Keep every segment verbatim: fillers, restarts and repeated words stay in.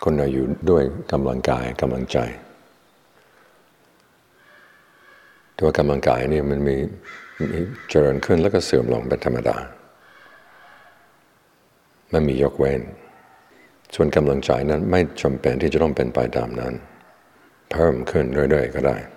คนเราอยู่ด้วยกำลังกายกำลังใจตัวกำลังกายนี่มันมีมีเจริญขึ้นแล้วก็เสื่อมลงเป็นธรรมดาไม่มียกเว้นส่วนกำลังใจนั้นไม่จำเป็นที่จะต้องเป็นไปตามนั้นเพิ่มขึ้นเรื่อยๆก็ได้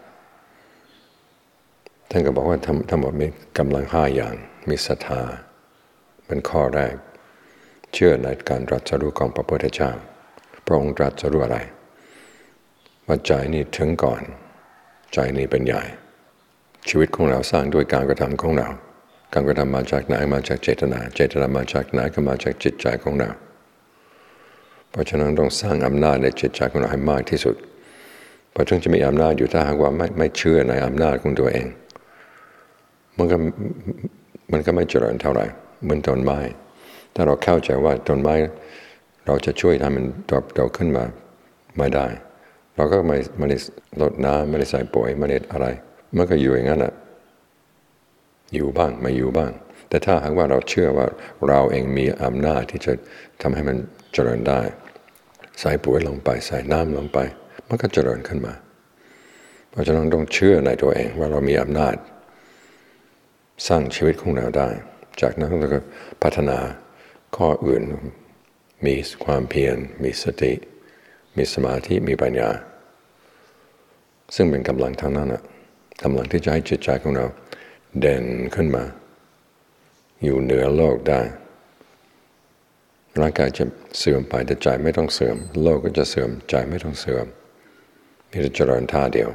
ท่านก็บอกว่าทั้งหมดมีกำลังห้าอย่างมีศรัทธาเป็นข้อแรกเชื่อในการตรัสรู้ของพระพุทธเจ้าพระองค์ตรัสรู้อะไรว่าใจนี้ถึงก่อนใจนี้เป็นใหญ่ชีวิตของเราสร้างด้วยการกระทำของเราการกระทำมาจากไหนมาจากเจตนาเจตนามาจากไหนก็มาจากจิตใจของเราเพราะฉะนั้นต้องสร้างอำนาจในจิตใจของเราให้มากที่สุดเพราะถึงจะมีอำนาจอยู่ถ้าหากว่าไม่ไม่เชื่อในอำนาจของตัวเองมันก็มันก็ไม่เจริญเท่าไหร่เหมือนต้นไม้ถ้าเราเข้าใจว่าต้นไม้เราจะช่วยทำมันเติบโตขึ้นมาไม่ได้เราก็ไม่ไม่ได้ลดน้ำไม่ได้ใส่ปุ๋ยไม่ได้อะไรมันก็อยู่อย่างนั้นแหละอยู่บ้างไม่อยู่บ้างแต่ถ้าหากว่าเราเชื่อว่าเราเองมีอำนาจที่จะทำให้มันเจริญได้ใส่ปุ๋ยลงไปใส่น้ำลงไปมันก็เจริญขึ้นมาเพราะฉะนั้นต้องเชื่อในตัวเองว่าเรามีอำนาจสร้างชีวิตของเราได้จากนั้นเราก็พัฒนาข้ออื่นมีความเพียรมีสติมีสมาธิมีปัญญาซึ่งเป็นกำลังทั้งนั้นนะกำลังที่จะให้จิตใจของเราเด่นขึ้นมาอยู่เหนือโลกได้ร่างกายจะเสื่อมไปแต่ใจไม่ต้องเสื่อมโลกก็จะเสื่อมใจไม่ต้องเสื่อมมีแต่เจริญท่าเดียว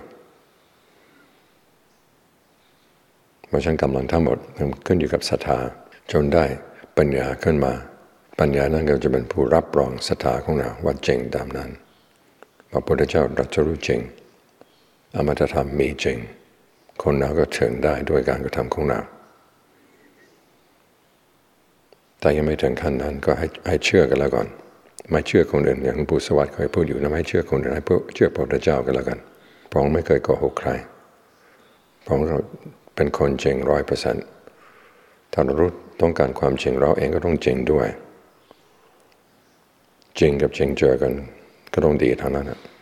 เพราะฉะนั้นกำลังทั้งหมดขึ้นอยู่กับศรัทธาจนได้ปัญญาขึ้นมาปัญญานั้นก็จะเป็นผู้รับรองศรัทธาของเราว่าจริงตามนั้นพระพุทธเจ้าตรัสรู้จริงอมตะธรรมมีจริงคนเราก็ถึงได้ด้วยการกระทำของเราแต่ยังไม่ถึงขั้นนั้นก็ให้ให้เชื่อกันแล้วก่อนไม่เชื่อคนอื่นอย่างหลวงปู่สวัสดิ์เคยพูดอยู่นะไม่เชื่อคนอื่นให้เชื่อพระพุทธเจ้ากันแล้วกันพระองค์ไม่เคยโกหกใครพระองค์เป็นคนจริงร้อยเปอร์เซ็นต์ถ้าเรารู้ต้องการความจริงเราเองก็ต้องจริงด้วยจริงกับจริงเจอกันก็ต้องดีเท่านั้นนะ